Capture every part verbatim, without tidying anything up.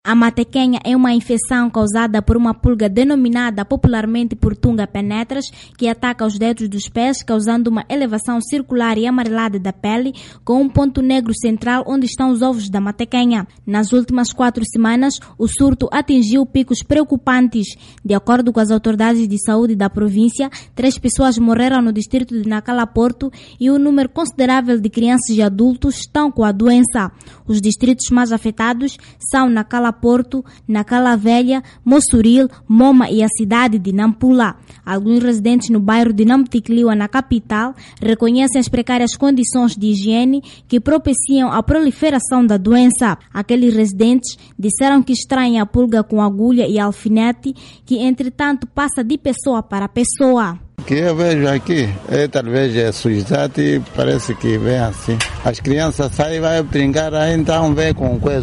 A matequenha é uma infecção causada por uma pulga denominada popularmente Portunga penetras, que ataca os dedos dos pés, causando uma elevação circular e amarelada da pele, com um ponto negro central onde estão os ovos da matequenha. Nas últimas quatro semanas, o surto atingiu picos preocupantes. De acordo com as autoridades de saúde da província, três pessoas morreram no distrito de Nacala Porto e um número considerável de crianças e adultos estão com a doença. Os distritos mais afetados são Nacala Porto, Nacala Velha, Mossoril, Moma e a cidade de Nampula. Alguns residentes no bairro de Namtikliwa, na capital, reconhecem as precárias condições de higiene que propiciam a proliferação da doença. Aqueles residentes disseram que estranham a pulga com agulha e alfinete, que entretanto passa de pessoa para pessoa. O que eu vejo aqui é talvez é sujidade, parece que vem assim. As crianças saem e vão brincar, aí então vem com coisa.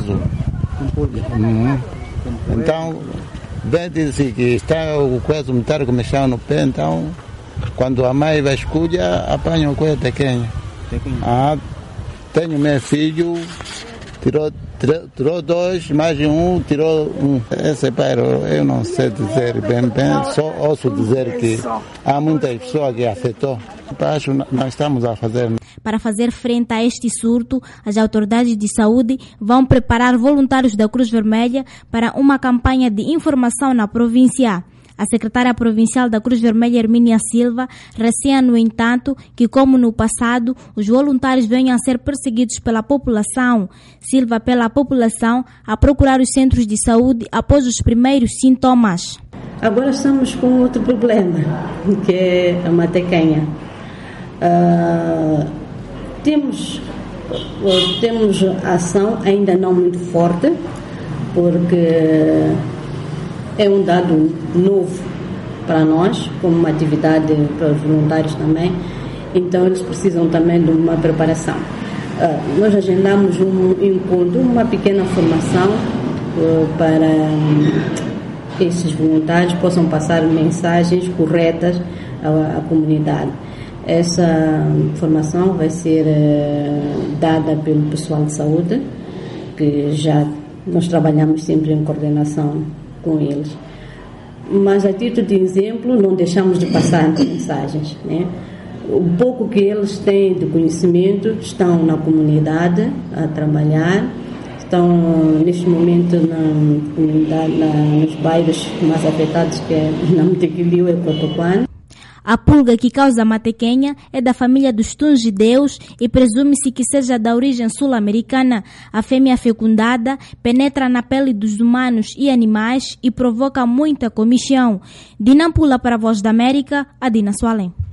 Uhum. Então, vem dizer que está o coisa meter começando no pé, então quando a mãe vai escolher, apanha o coisa pequeno. Ah, tenho meu filho, tirou, tirou, tirou dois, mais um, tirou um. Esse pai, eu não sei dizer bem, bem, só ouço dizer que há muitas pessoas que afetou. Acho que nós estamos a fazer. Para fazer frente a este surto, as autoridades de saúde vão preparar voluntários da Cruz Vermelha para uma campanha de informação na província. A secretária provincial da Cruz Vermelha, Hermínia Silva, receia, no entanto, que como no passado, os voluntários venham a ser perseguidos pela população. Silva apela à população a procurar os centros de saúde após os primeiros sintomas. Agora estamos com outro problema, que é a matequenha. Uh, temos, temos ação ainda não muito forte, porque é um dado novo para nós, como uma atividade para os voluntários também, então eles precisam também de uma preparação. Uh, nós agendamos um encontro, uma pequena formação uh, para um, esses voluntários possam passar mensagens corretas à, à comunidade. Essa formação vai ser uh, dada pelo pessoal de saúde, que já nós trabalhamos sempre em coordenação com eles. Mas a título de exemplo, não deixamos de passar mensagens, né? O pouco que eles têm de conhecimento, estão na comunidade a trabalhar, estão neste momento na comunidade, na, nos bairros mais afetados, que é Namtikliwa e Cotoquane. A pulga que causa a matequenha é da família dos tungideus e presume-se que seja da origem sul-americana. A fêmea fecundada penetra na pele dos humanos e animais e provoca muita comichão. De Nampula para a Voz da América, Adina Sualem.